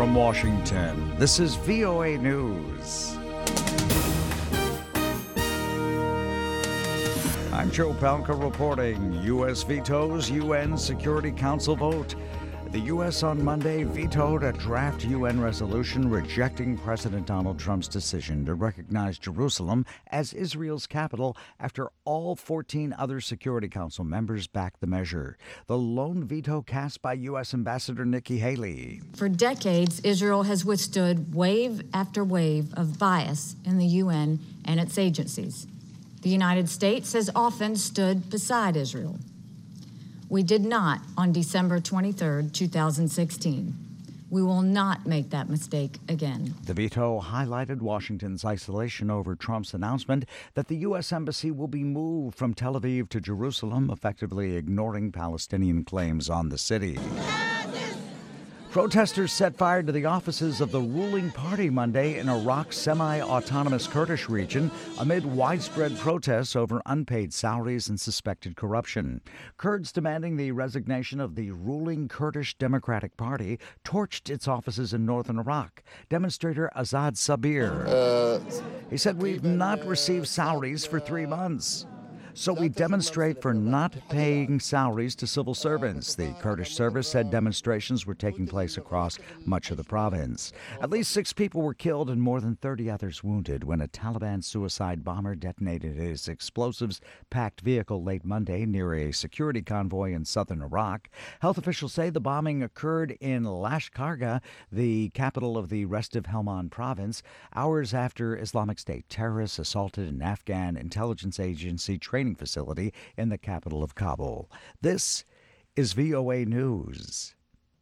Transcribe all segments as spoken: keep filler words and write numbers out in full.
from Washington, this is V O A News. I'm Joe Palca reporting. U S vetoes U N Security Council vote. The U S on Monday vetoed a draft U N resolution rejecting President Donald Trump's decision to recognize Jerusalem as Israel's capital after all fourteen other Security Council members backed the measure. The lone veto cast by U S Ambassador Nikki Haley. For decades, Israel has withstood wave after wave of bias in the U N and its agencies. The United States has often stood beside Israel. We did not on December twenty-third, two thousand sixteen. We will not make that mistake again. The veto highlighted Washington's isolation over Trump's announcement that the U S Embassy will be moved from Tel Aviv to Jerusalem, effectively ignoring Palestinian claims on the city. Protesters set fire to the offices of the ruling party Monday in Iraq's semi-autonomous Kurdish region amid widespread protests over unpaid salaries and suspected corruption. Kurds demanding the resignation of the ruling Kurdish Democratic Party torched its offices in northern Iraq. Demonstrator Azad Sabir. Uh, he said, "We've not received salaries for three months. So we demonstrate for not paying salaries to civil servants." The Kurdish service said demonstrations were taking place across much of the province. At least six people were killed and more than thirty others wounded when a Taliban suicide bomber detonated his explosives-packed vehicle late Monday near a security convoy in southern Iraq. Health officials say the bombing occurred in Lashkargah, the capital of the Restiv Helmand province, hours after Islamic State terrorists assaulted an Afghan intelligence agency training facility in the capital of Kabul. This is V O A News.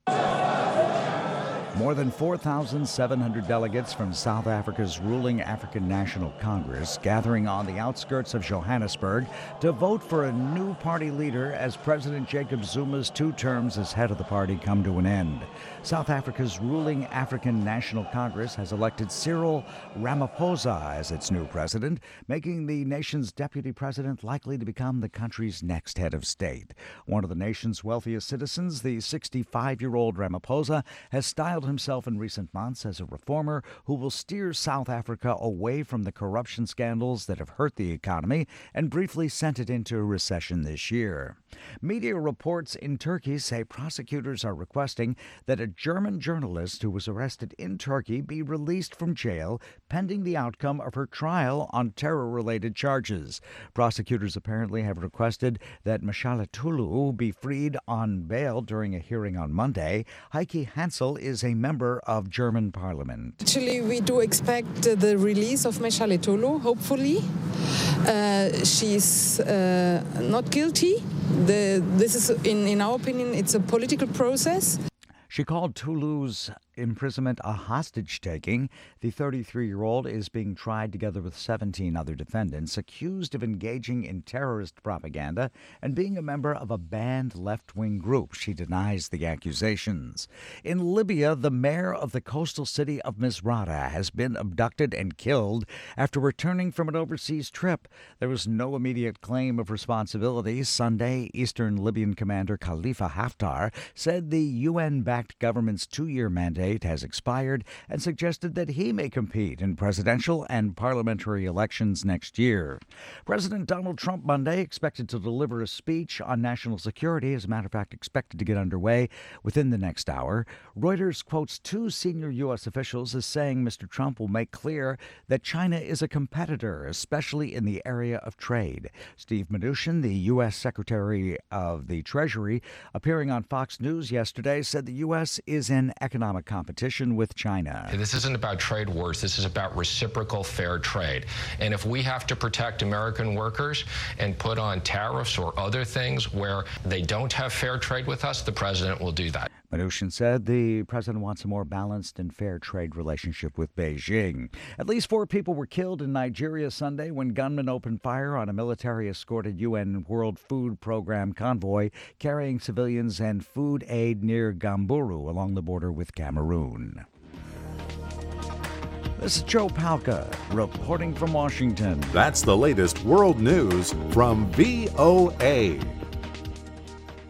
More than four thousand seven hundred delegates from South Africa's ruling African National Congress gathering on the outskirts of Johannesburg to vote for a new party leader as President Jacob Zuma's two terms as head of the party come to an end. South Africa's ruling African National Congress has elected Cyril Ramaphosa as its new president, making the nation's deputy president likely to become the country's next head of state. One of the nation's wealthiest citizens, the sixty-five-year-old Ramaphosa, has styled himself in recent months as a reformer who will steer South Africa away from the corruption scandals that have hurt the economy and briefly sent it into a recession this year. Media reports in Turkey say prosecutors are requesting that a German journalist who was arrested in Turkey be released from jail pending the outcome of her trial on terror-related charges. Prosecutors apparently have requested that Meshalet Tulu be freed on bail during a hearing on Monday. Heike Hansel is a member of German parliament. Actually, we do expect uh, the release of Meshalet Tulu, hopefully. Uh, she's uh, not guilty. The, this is, in, in our opinion, it's a political process. She called Tulu's imprisonment a hostage-taking. The thirty-three-year-old is being tried together with seventeen other defendants accused of engaging in terrorist propaganda and being a member of a banned left-wing group. She denies the accusations. In Libya, the mayor of the coastal city of Misrata has been abducted and killed after returning from an overseas trip. There was no immediate claim of responsibility. Sunday, Eastern Libyan commander Khalifa Haftar said the U N-backed government's two-year mandate has expired and suggested that he may compete in presidential and parliamentary elections next year. President Donald Trump Monday expected to deliver a speech on national security, as a matter of fact, expected to get underway within the next hour. Reuters quotes two senior U S officials as saying Mister Trump will make clear that China is a competitor, especially in the area of trade. Steve Mnuchin, the U S Secretary of the Treasury, appearing on Fox News yesterday, said the U S is in economic competition with China. This isn't about trade wars. This is about reciprocal fair trade. And if we have to protect American workers and put on tariffs or other things where they don't have fair trade with us, the president will do that. Mnuchin said the president wants a more balanced and fair trade relationship with Beijing. At least four people were killed in Nigeria Sunday when gunmen opened fire on a military-escorted U N World Food Program convoy carrying civilians and food aid near Gamburu along the border with Cameroon. This is Joe Palca reporting from Washington. That's the latest world news from V O A.